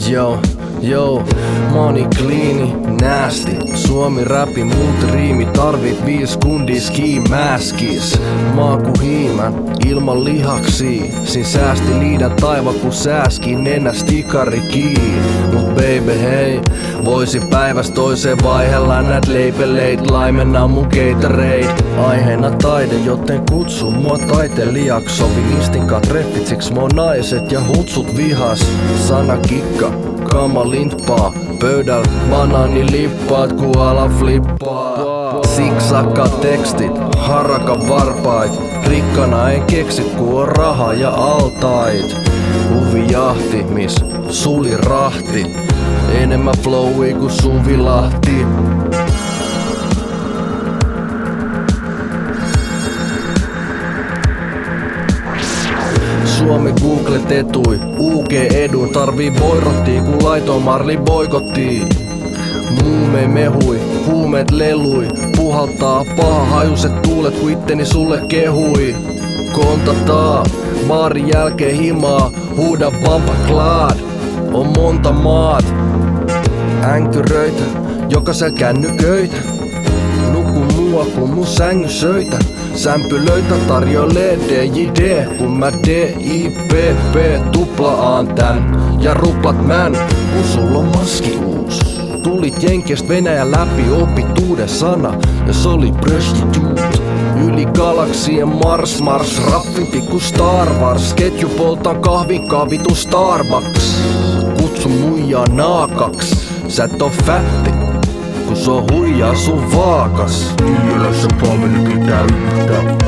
Yo, money cleani, nasty. Suomi räpi, mut riimi, tarvit 5 kundi ski maskis. Maaku hiimän, ilman lihaksia. Sin säästi liidan taiva ku sääski, nenä stikari kiin. Mut baby hei, voisin päivästä toiseen vaihella näät leipeleit. Laimenna mun Gatorade. Aiheena taide, joten kutsu mua taiteilijaks. Sovi instinkaan treffit, siks mua naiset ja hutsut vihas. Sana kikka, kama limppaa. Pöydällä banaanilippaat ku ala flippaa. Siksakka tekstit, haraka varpait. Rikkana en keksi ku on raha ja altait. Huvijahti, mis suli rahti. Enemmän flowi ku Suvi Lahti. Suomi Google tetui, UG edun tarvii boirottii ku laitoin Marli boikottii. Muume mehui, huumeet lelui, puhaltaa paha hajuset tuulet ku itteni sulle kehui. Kontataa, baarin jälkeen himaa, huuda bamba klaad, on monta maat. Änkyröitä, jokaisel kännyköitä, nuku mua ku mun sängy söitä. Sämpylöitä tarjoilee DJD, kun mä DIPP tuplaan tän ja ruplat män, kun sul on maski uus. Tulit Jenkestä Venäjän läpi, opit uuden sana, ja se oli prostitute. Yli galaksien Mars, raffimpi ku Star Wars. Ketju poltaa kahvin kavitu Starbucks. Kutsu muijaa naakaks, sä et oo fätti, kun se on huijaa sun vaakas. Tiedässä palvelukin täyttä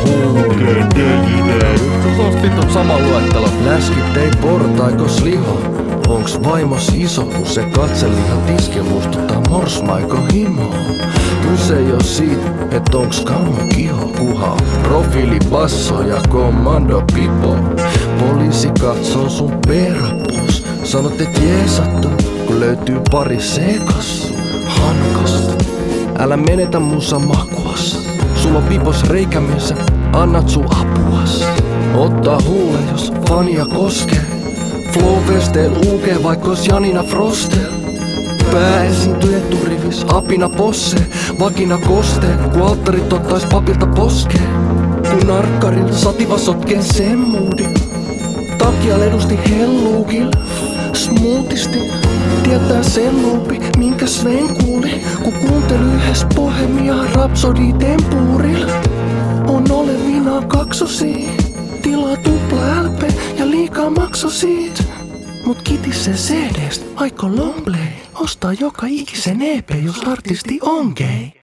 HGDJD. Tuosta vitut sama luettelo. Läskit ei portaikos liho. Onks vaimos iso, kun se katselihan tiske muistuttaa morsmaiko himoa? Kyse ei oo siitä, et onks kammo kiho kuhaa. Profiili basso ja kommando pipo. Poliisi katsoo sun perapos. Sanot et jeesattu, kun löytyy pari sekassu. Hankasta, älä menetä musa makuas. Sulla on pipos reikämiensä, annat sun apuas. Ottaa huule, jos fania koskee. Flow vestel UG vaikkos Janina Frostel. Pää esiintyy eturivis, apina posse. Vakina kostee, ku alttarit ottais papilta poskee. Kun narkkarilla sativa sotkee sen moodin. Takia ledusti helluukil, smoothisti. Tietää sen luupi, minkä Sven kuuli, kun kuunteli yhdessä Bohemian Rhapsody tempuuril. On olevinaan kaksosia, tilaa tupla LP ja liikaa makso siitä. Mut kitisen CDstä, aiko lomblei, ostaa joka ikisen EP, jos artisti on gay.